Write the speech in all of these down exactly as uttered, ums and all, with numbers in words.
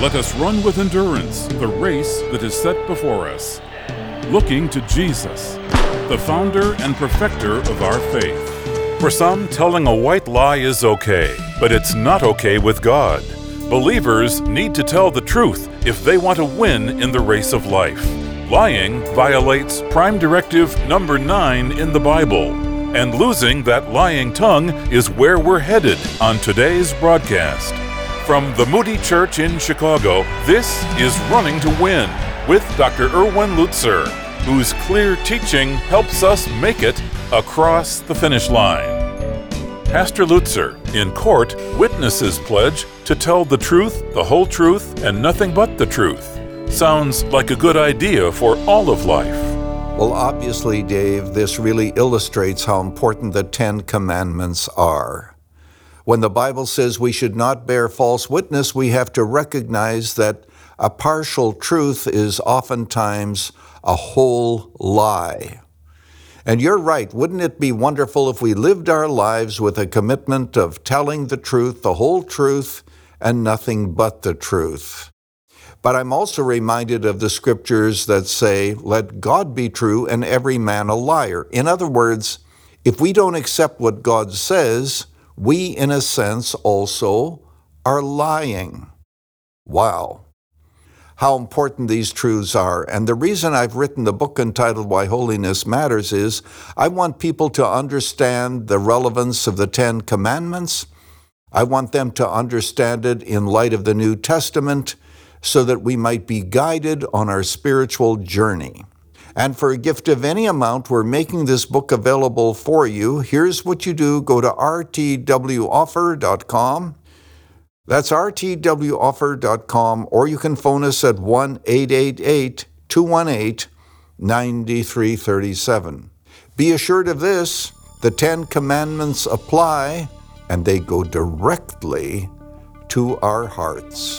Let us run with endurance the race that is set before us, looking to Jesus, the founder and perfecter of our faith. For some, telling a white lie is okay, but it's not okay with God. Believers need to tell the truth if they want to win in the race of life. Lying violates Prime Directive number nine in the Bible, and losing that lying tongue is where we're headed on today's broadcast. From the Moody Church in Chicago, this is Running to Win with Doctor Erwin Lutzer, whose clear teaching helps us make it across the finish line. Pastor Lutzer, in court, witnesses pledge to tell the truth, the whole truth, and nothing but the truth. Sounds like a good idea for all of life. Well, obviously, Dave, this really illustrates how important the Ten Commandments are. When the Bible says we should not bear false witness, we have to recognize that a partial truth is oftentimes a whole lie. And you're right, wouldn't it be wonderful if we lived our lives with a commitment of telling the truth, the whole truth, and nothing but the truth? But I'm also reminded of the scriptures that say, let God be true and every man a liar. In other words, if we don't accept what God says, we, in a sense, also are lying. Wow. How important these truths are. And the reason I've written the book entitled Why Holiness Matters is I want people to understand the relevance of the Ten Commandments. I want them to understand it in light of the New Testament so that we might be guided on our spiritual journey. And for a gift of any amount, we're making this book available for you. Here's what you do. Go to r t w offer dot com. That's r t w offer dot com, or you can phone us at one eight eight eight, two one eight, nine three three seven. Be assured of this, the Ten Commandments apply, and they go directly to our hearts.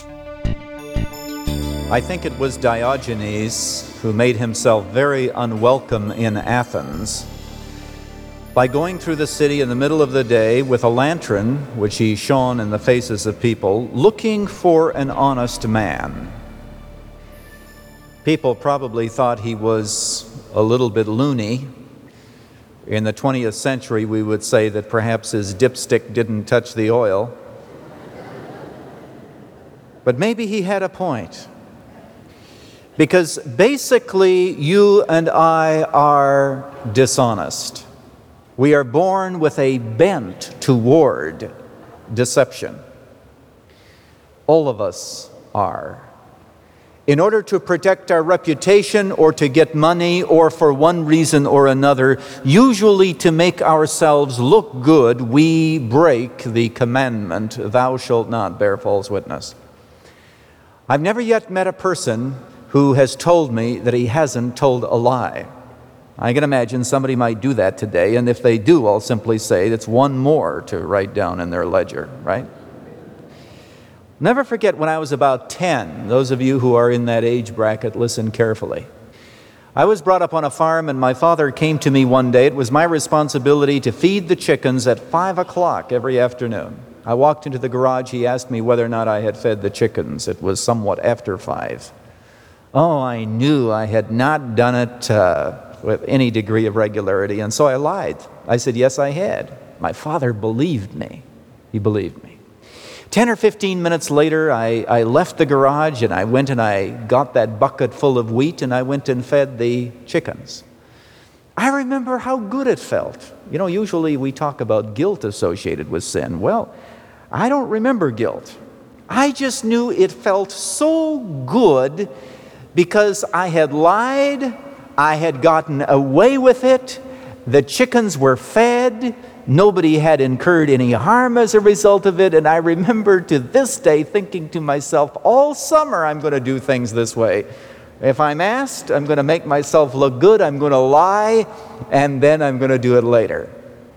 I think it was Diogenes who made himself very unwelcome in Athens by going through the city in the middle of the day with a lantern, which he shone in the faces of people, looking for an honest man. People probably thought he was a little bit loony. In the twentieth century, we would say that perhaps his dipstick didn't touch the oil. But maybe he had a point. Because basically, you and I are dishonest. We are born with a bent toward deception. All of us are. In order to protect our reputation or to get money or for one reason or another, usually to make ourselves look good, we break the commandment, thou shalt not bear false witness. I've never yet met a person who has told me that he hasn't told a lie. I can imagine somebody might do that today, and if they do, I'll simply say it's one more to write down in their ledger, right? Never forget when I was about ten. Those of you who are in that age bracket, listen carefully. I was brought up on a farm, and my father came to me one day. It was my responsibility to feed the chickens at five o'clock every afternoon. I walked into the garage. He asked me whether or not I had fed the chickens. It was somewhat after five. Oh, I knew I had not done it uh, with any degree of regularity, and so I lied. I said, yes, I had. My father believed me. He believed me. Ten or fifteen minutes later, I, I left the garage, and I went and I got that bucket full of wheat, and I went and fed the chickens. I remember how good it felt. You know, usually we talk about guilt associated with sin. Well, I don't remember guilt. I just knew it felt so good because I had lied, I had gotten away with it, the chickens were fed, nobody had incurred any harm as a result of it, and I remember to this day thinking to myself, all summer I'm going to do things this way. If I'm asked, I'm going to make myself look good, I'm going to lie, and then I'm going to do it later.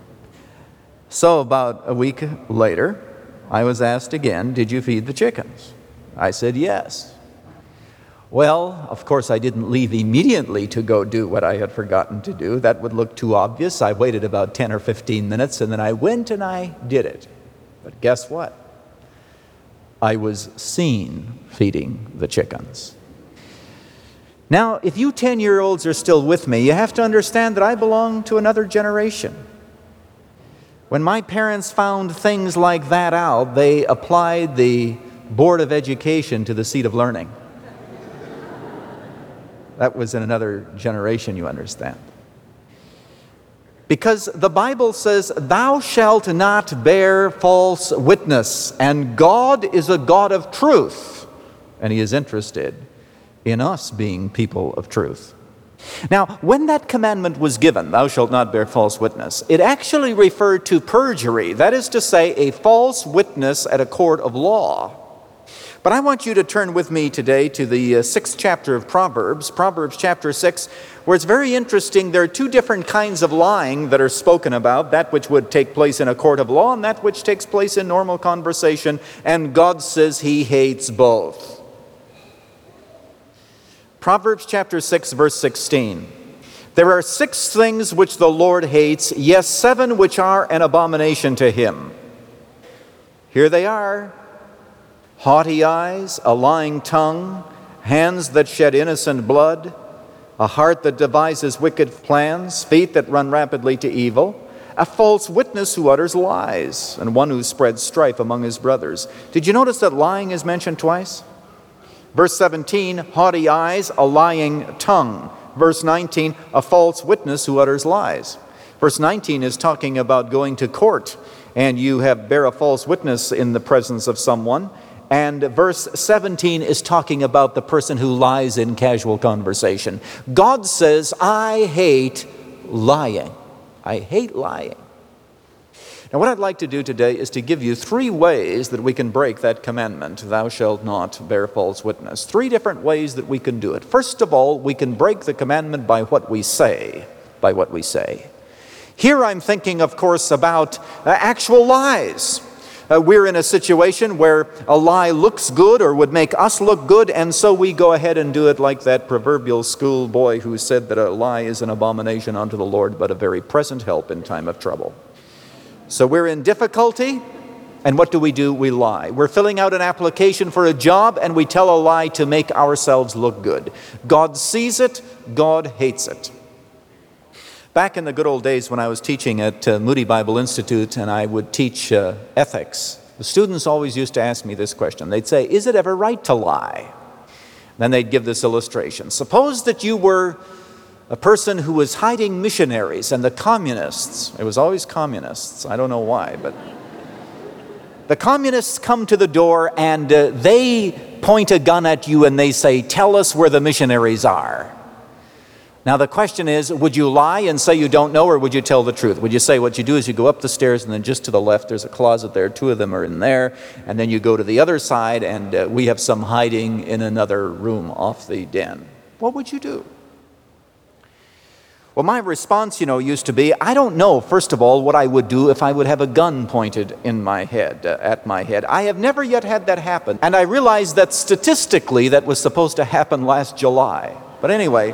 So about a week later, I was asked again, did you feed the chickens? I said yes. Well, of course, I didn't leave immediately to go do what I had forgotten to do. That would look too obvious. I waited about ten or fifteen minutes, and then I went and I did it. But guess what? I was seen feeding the chickens. Now, if you ten-year-olds are still with me, you have to understand that I belong to another generation. When my parents found things like that out, they applied the Board of Education to the seat of learning. That was in another generation, you understand. Because the Bible says, "Thou shalt not bear false witness," and God is a God of truth, and He is interested in us being people of truth. Now, when that commandment was given, "Thou shalt not bear false witness," it actually referred to perjury, that is to say, a false witness at a court of law. But I want you to turn with me today to the uh, sixth chapter of Proverbs, Proverbs chapter six, where it's very interesting. There are two different kinds of lying that are spoken about, that which would take place in a court of law and that which takes place in normal conversation, and God says He hates both. Proverbs chapter six, verse sixteen. "There are six things which the Lord hates, yes, seven which are an abomination to Him." Here they are: haughty eyes, a lying tongue, hands that shed innocent blood, a heart that devises wicked plans, feet that run rapidly to evil, a false witness who utters lies, and one who spreads strife among his brothers. Did you notice that lying is mentioned twice? Verse seventeen, haughty eyes, a lying tongue. Verse nineteen, a false witness who utters lies. Verse nineteen is talking about going to court, and you have bear a false witness in the presence of someone. And verse seventeen is talking about the person who lies in casual conversation. God says, I hate lying. I hate lying. Now, what I'd like to do today is to give you three ways that we can break that commandment, "Thou shalt not bear false witness." Three different ways that we can do it. First of all, we can break the commandment by what we say, by what we say. Here I'm thinking, of course, about uh, actual lies. Uh, we're in a situation where a lie looks good or would make us look good, and so we go ahead and do it like that proverbial schoolboy who said that a lie is an abomination unto the Lord, but a very present help in time of trouble. So we're in difficulty, and what do we do? We lie. We're filling out an application for a job, and we tell a lie to make ourselves look good. God sees it. God hates it. Back in the good old days when I was teaching at uh, Moody Bible Institute and I would teach uh, ethics, the students always used to ask me this question. They'd say, "Is it ever right to lie?" Then they'd give this illustration. Suppose that you were a person who was hiding missionaries, and the communists, it was always communists, I don't know why, but the communists come to the door and uh, they point a gun at you and they say, "Tell us where the missionaries are." Now the question is, would you lie and say you don't know, or would you tell the truth? Would you say what you do is you go up the stairs and then just to the left there's a closet there, two of them are in there, and then you go to the other side and uh, we have some hiding in another room off the den? What would you do? Well, my response, you know, used to be, I don't know, first of all, what I would do if I would have a gun pointed in my head, uh, at my head. I have never yet had that happen, and I realized that statistically that was supposed to happen last July. But anyway,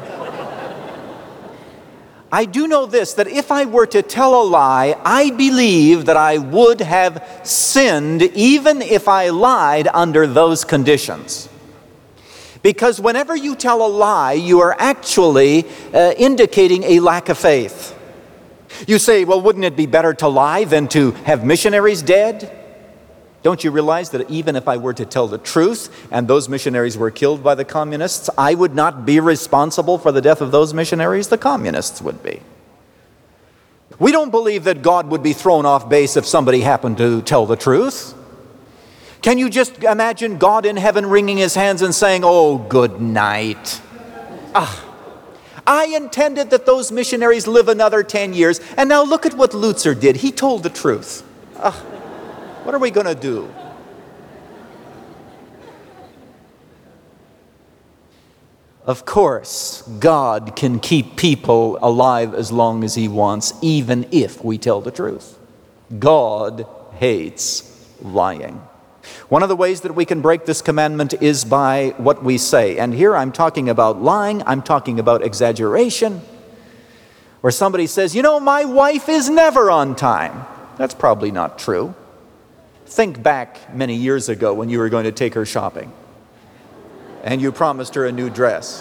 I do know this, that if I were to tell a lie, I believe that I would have sinned even if I lied under those conditions. Because whenever you tell a lie, you are actually uh, indicating a lack of faith. You say, well, wouldn't it be better to lie than to have missionaries dead? Don't you realize that even if I were to tell the truth and those missionaries were killed by the communists, I would not be responsible for the death of those missionaries? The communists would be. We don't believe that God would be thrown off base if somebody happened to tell the truth. Can you just imagine God in heaven wringing his hands and saying, "Oh, good night. Ah, I intended that those missionaries live another ten years, and now look at what Lutzer did. He told the truth. Ah, what are we going to do?" Of course, God can keep people alive as long as he wants, even if we tell the truth. God hates lying. One of the ways that we can break this commandment is by what we say. And here I'm talking about lying, I'm talking about exaggeration. Where somebody says, "You know, my wife is never on time." That's probably not true. Think back many years ago when you were going to take her shopping and you promised her a new dress.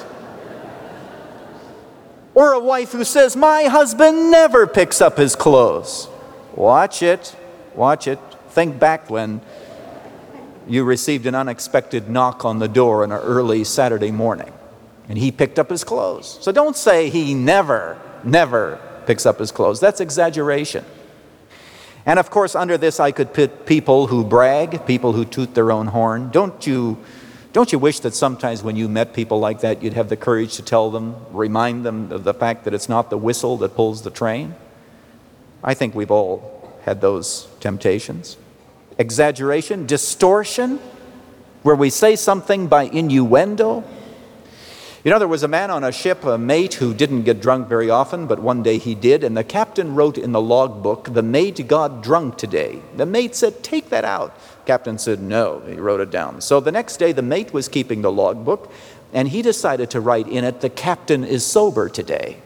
Or a wife who says, my husband never picks up his clothes. Watch it, watch it. Think back when you received an unexpected knock on the door on an early Saturday morning and he picked up his clothes. So don't say he never, never picks up his clothes. That's exaggeration. And of course, under this I could put people who brag, people who toot their own horn. Don't you, don't you wish that sometimes when you met people like that, you'd have the courage to tell them, remind them of the fact that it's not the whistle that pulls the train? I think we've all had those temptations. Exaggeration, distortion, where we say something by innuendo. You know, there was a man on a ship, a mate, who didn't get drunk very often, but one day he did, and the captain wrote in the logbook, the mate got drunk today. The mate said, take that out. Captain said, no. He wrote it down. So the next day, the mate was keeping the logbook, and he decided to write in it, the captain is sober today.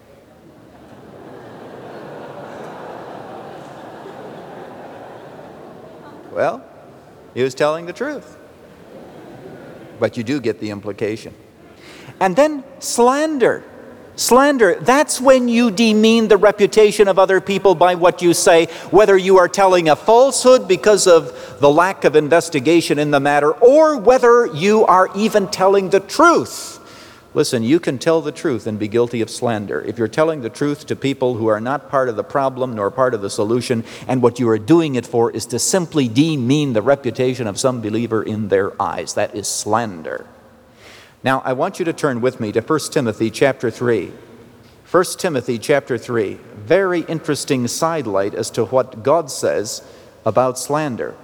Well, he was telling the truth. But you do get the implication. And then slander. Slander, that's when you demean the reputation of other people by what you say, whether you are telling a falsehood because of the lack of investigation in the matter, or whether you are even telling the truth. Listen, you can tell the truth and be guilty of slander. If you're telling the truth to people who are not part of the problem nor part of the solution, and what you are doing it for is to simply demean the reputation of some believer in their eyes, that is slander. Now, I want you to turn with me to First Timothy chapter three. First Timothy chapter three. Very interesting sidelight as to what God says about slander.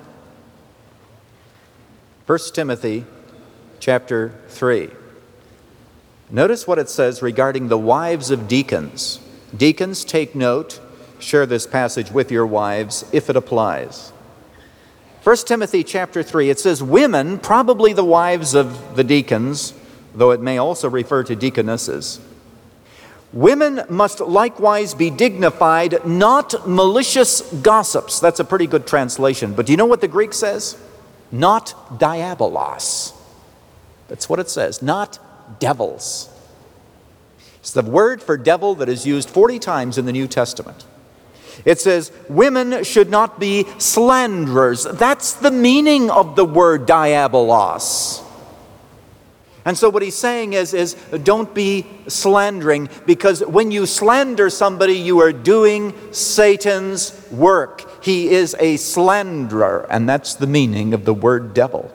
First Timothy chapter three. Notice what it says regarding the wives of deacons. Deacons, take note. Share this passage with your wives if it applies. First Timothy chapter three, it says, women, probably the wives of the deacons, though it may also refer to deaconesses. Women must likewise be dignified, not malicious gossips. That's a pretty good translation. But do you know what the Greek says? Not diabolos. That's what it says, not devils. It's the word for devil that is used forty times in the New Testament. It says, women should not be slanderers. That's the meaning of the word diabolos. And so what he's saying is, is don't be slandering, because when you slander somebody, you are doing Satan's work. He is a slanderer, and that's the meaning of the word devil.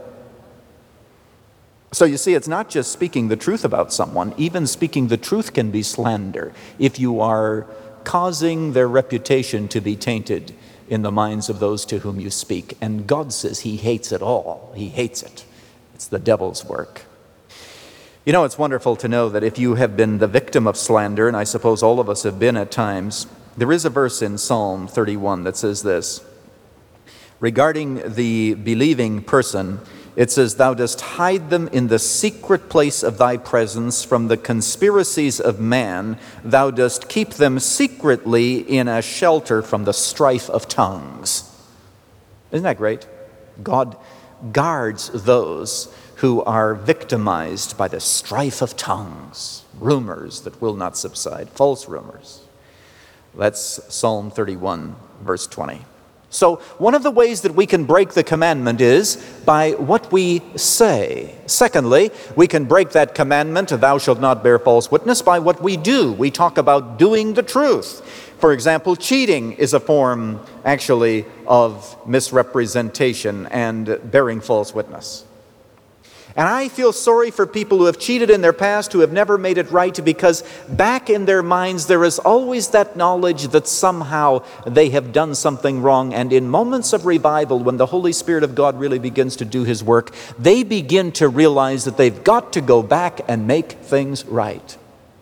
So you see, it's not just speaking the truth about someone. Even speaking the truth can be slander if you are causing their reputation to be tainted in the minds of those to whom you speak. And God says he hates it all. He hates it. It's the devil's work. You know, it's wonderful to know that if you have been the victim of slander, and I suppose all of us have been at times, there is a verse in Psalm thirty-one that says this. Regarding the believing person, it says, thou dost hide them in the secret place of thy presence from the conspiracies of man. Thou dost keep them secretly in a shelter from the strife of tongues. Isn't that great? God guards those who are victimized by the strife of tongues, rumors that will not subside, false rumors. That's Psalm thirty-one, verse twenty. So one of the ways that we can break the commandment is by what we say. Secondly, we can break that commandment, thou shalt not bear false witness, by what we do. We talk about doing the truth. For example, cheating is a form, actually, of misrepresentation and bearing false witness. And I feel sorry for people who have cheated in their past, who have never made it right, because back in their minds there is always that knowledge that somehow they have done something wrong. And in moments of revival, when the Holy Spirit of God really begins to do his work, they begin to realize that they've got to go back and make things right.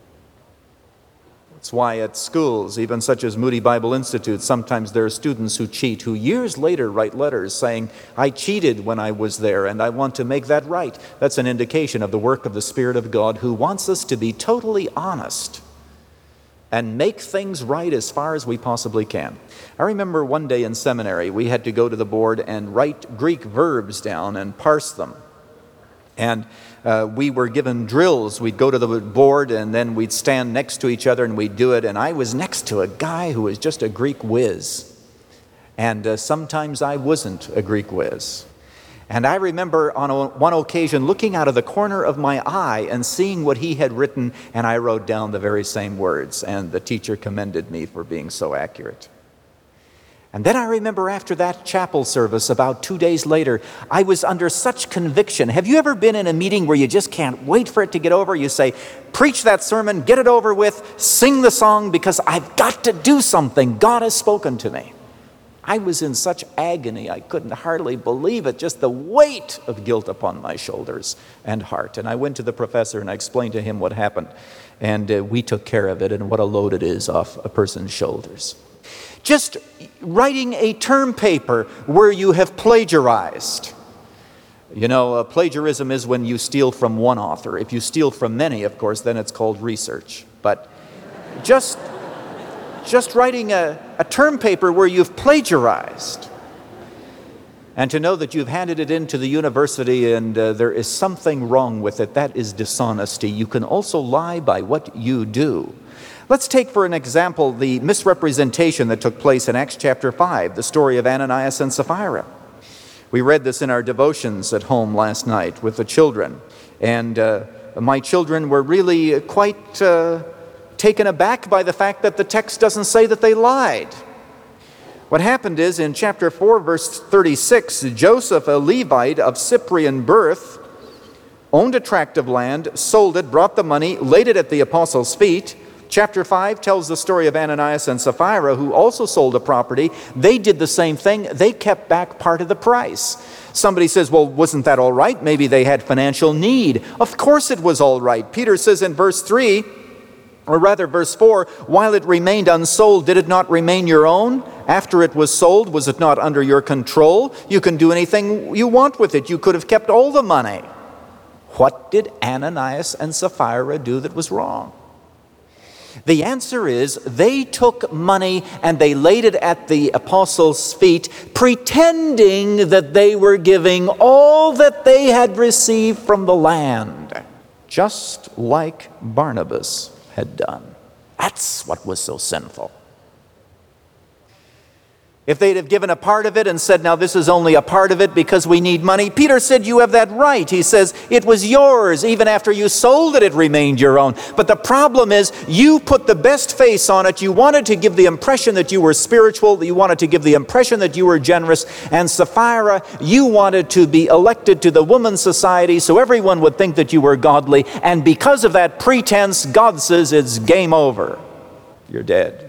That's why at schools, even such as Moody Bible Institute, sometimes there are students who cheat, who years later write letters saying, I cheated when I was there and I want to make that right. That's an indication of the work of the Spirit of God, who wants us to be totally honest and make things right as far as we possibly can. I remember one day in seminary, we had to go to the board and write Greek verbs down and parse them. And uh, we were given drills. We'd go to the board and then we'd stand next to each other and we'd do it. And I was next to a guy who was just a Greek whiz. And uh, sometimes I wasn't a Greek whiz. And I remember on a, one occasion looking out of the corner of my eye and seeing what he had written, and I wrote down the very same words, and the teacher commended me for being so accurate. And then I remember after that chapel service, about two days later, I was under such conviction. Have you ever been in a meeting where you just can't wait for it to get over? You say, preach that sermon, get it over with, sing the song, because I've got to do something. God has spoken to me. I was in such agony, I couldn't hardly believe it, just the weight of guilt upon my shoulders and heart. And I went to the professor and I explained to him what happened. And uh, we took care of it, and what a load it is off a person's shoulders. Just writing a term paper where you have plagiarized. You know, uh, plagiarism is when you steal from one author. If you steal from many, of course, then it's called research. But just... Just writing a, a term paper where you've plagiarized, and to know that you've handed it into the university and uh, there is something wrong with it, that is dishonesty. You can also lie by what you do. Let's take for an example the misrepresentation that took place in Acts chapter five, the story of Ananias and Sapphira. We read this in our devotions at home last night with the children, and uh, my children were really quite... Uh, taken aback by the fact that the text doesn't say that they lied. What happened is in chapter four, verse thirty-six, Joseph, a Levite of Cyprian birth, owned a tract of land, sold it, brought the money, laid it at the apostles' feet. Chapter five tells the story of Ananias and Sapphira, who also sold a property. They did the same thing. They kept back part of the price. Somebody says, well, wasn't that all right? Maybe they had financial need. Of course it was all right. Peter says in verse three, or rather, verse four, while it remained unsold, did it not remain your own? After it was sold, was it not under your control? You can do anything you want with it. You could have kept all the money. What did Ananias and Sapphira do that was wrong? The answer is they took money and they laid it at the apostles' feet, pretending that they were giving all that they had received from the land, just like Barnabas had done. That's what was so sinful. If they'd have given a part of it and said, now this is only a part of it because we need money, Peter said, you have that right. He says, it was yours. Even after you sold it, it remained your own. But the problem is, you put the best face on it. You wanted to give the impression that you were spiritual. You wanted to give the impression that you were generous. And Sapphira, you wanted to be elected to the women's society so everyone would think that you were godly. And because of that pretense, God says it's game over. You're dead.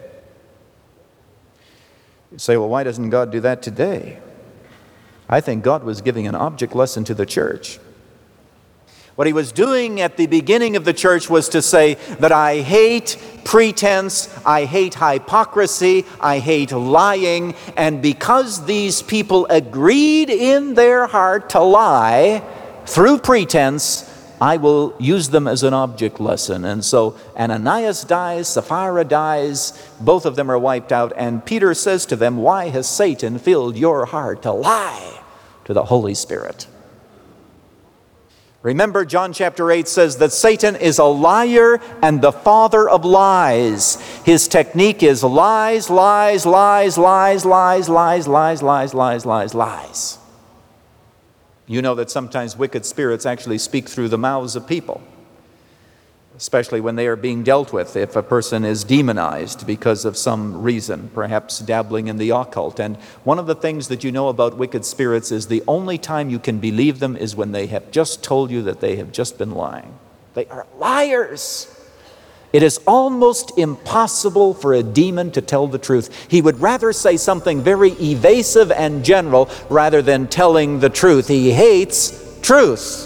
You say, well, why doesn't God do that today? I think God was giving an object lesson to the church. What he was doing at the beginning of the church was to say that I hate pretense, I hate hypocrisy, I hate lying, and because these people agreed in their heart to lie through pretense, I will use them as an object lesson. And so Ananias dies, Sapphira dies, both of them are wiped out, and Peter says to them, why has Satan filled your heart to lie to the Holy Spirit? Remember, John chapter eight says that Satan is a liar and the father of lies. His technique is lies, lies, lies, lies, lies, lies, lies, lies, lies, lies, lies. You know that sometimes wicked spirits actually speak through the mouths of people, especially when they are being dealt with. If a person is demonized because of some reason, perhaps dabbling in the occult. And one of the things that you know about wicked spirits is the only time you can believe them is when they have just told you that they have just been lying. They are liars. It is almost impossible for a demon to tell the truth. He would rather say something very evasive and general rather than telling the truth. He hates truth.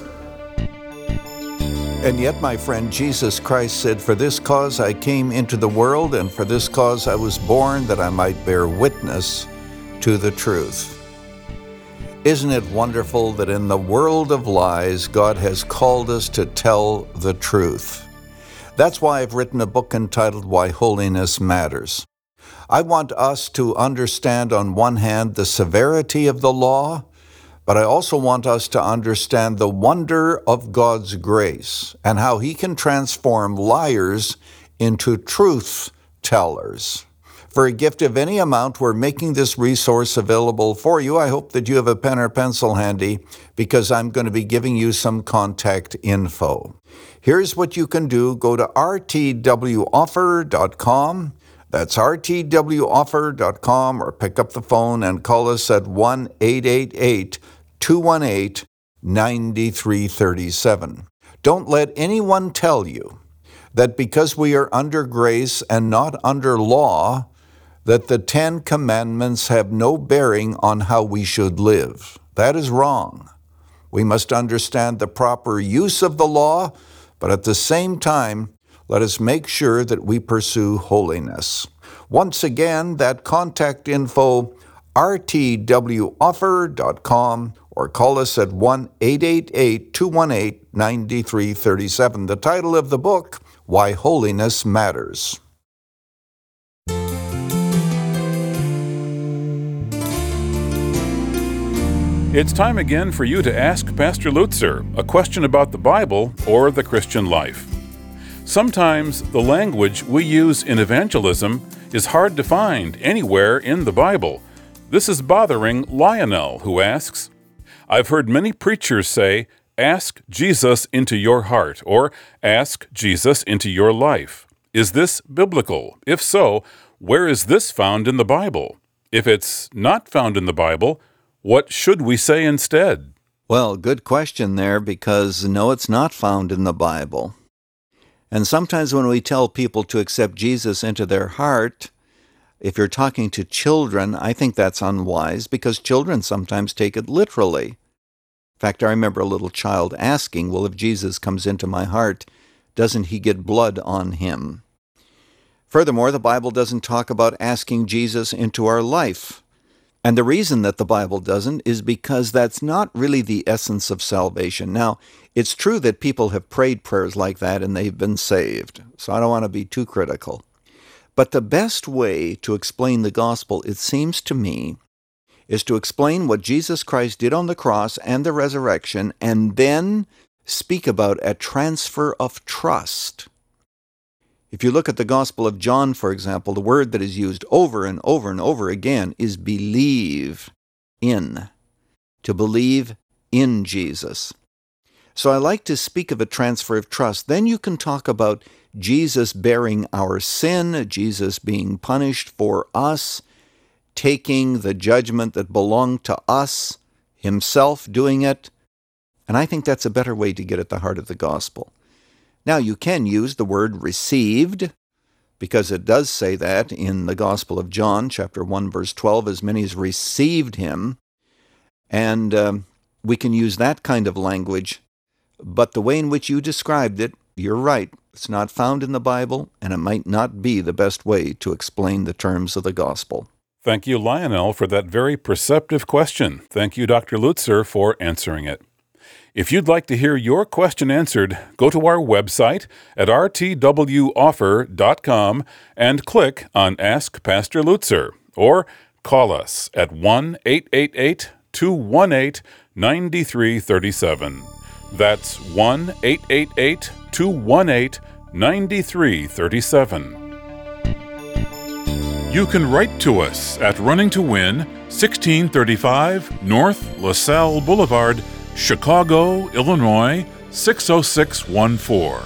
And yet, my friend, Jesus Christ said, for this cause I came into the world, and for this cause I was born, that I might bear witness to the truth. Isn't it wonderful that in the world of lies, God has called us to tell the truth? That's why I've written a book entitled Why Holiness Matters. I want us to understand, on one hand, the severity of the law, but I also want us to understand the wonder of God's grace and how He can transform liars into truth tellers. For a gift of any amount, we're making this resource available for you. I hope that you have a pen or pencil handy, because I'm going to be giving you some contact info. Here's what you can do. Go to r t w offer dot com. That's r t w offer dot com, or pick up the phone and call us at one eight eight eight, two one eight, nine three three seven. Don't let anyone tell you that because we are under grace and not under law, that the Ten Commandments have no bearing on how we should live. That is wrong. We must understand the proper use of the law, but at the same time, let us make sure that we pursue holiness. Once again, that contact info, r t w offer dot com, or call us at one eight eight eight, two one eight, nine three three seven. The title of the book, Why Holiness Matters. It's time again for you to ask Pastor Lutzer a question about the Bible or the Christian life. Sometimes the language we use in evangelism is hard to find anywhere in the Bible. This is bothering Lionel, who asks, I've heard many preachers say, ask Jesus into your heart, or ask Jesus into your life. Is this biblical? If so, where is this found in the Bible? If it's not found in the Bible, what should we say instead? Well, good question there, because no, it's not found in the Bible. And sometimes when we tell people to accept Jesus into their heart, if you're talking to children, I think that's unwise, because children sometimes take it literally. In fact, I remember a little child asking, well, if Jesus comes into my heart, doesn't he get blood on him? Furthermore, the Bible doesn't talk about asking Jesus into our life. And the reason that the Bible doesn't is because that's not really the essence of salvation. Now, it's true that people have prayed prayers like that and they've been saved, so I don't want to be too critical. But the best way to explain the gospel, it seems to me, is to explain what Jesus Christ did on the cross and the resurrection, and then speak about a transfer of trust. If you look at the Gospel of John, for example, the word that is used over and over and over again is believe in, to believe in Jesus. So I like to speak of a transfer of trust. Then you can talk about Jesus bearing our sin, Jesus being punished for us, taking the judgment that belonged to us, himself doing it. And I think that's a better way to get at the heart of the gospel. Now, you can use the word received, because it does say that in the Gospel of John, chapter one, verse twelve, as many as received him. And um, we can use that kind of language. But the way in which you described it, you're right. It's not found in the Bible, and it might not be the best way to explain the terms of the gospel. Thank you, Lionel, for that very perceptive question. Thank you, Doctor Lutzer, for answering it. If you'd like to hear your question answered, go to our website at r t w offer dot com and click on Ask Pastor Lutzer, or call us at one eight eight eight, two one eight, nine three three seven. That's one eight eight eight, two one eight, nine three three seven. You can write to us at Running to Win, sixteen thirty-five North LaSalle Boulevard, Chicago, Illinois, six oh six one four.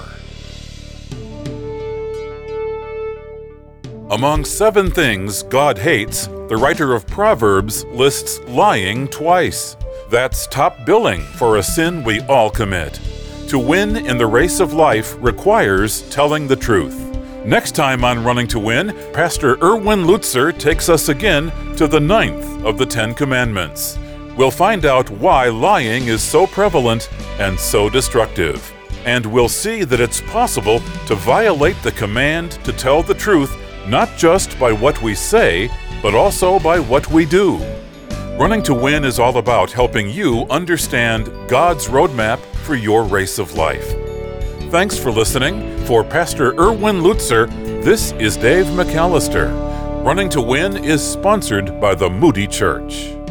Among seven things God hates, the writer of Proverbs lists lying twice. That's top billing for a sin we all commit. To win in the race of life requires telling the truth. Next time on Running to Win, Pastor Erwin Lutzer takes us again to the ninth of the Ten Commandments. We'll find out why lying is so prevalent and so destructive. And we'll see that it's possible to violate the command to tell the truth, not just by what we say, but also by what we do. Running to Win is all about helping you understand God's roadmap for your race of life. Thanks for listening. For Pastor Erwin Lutzer, this is Dave McAllister. Running to Win is sponsored by the Moody Church.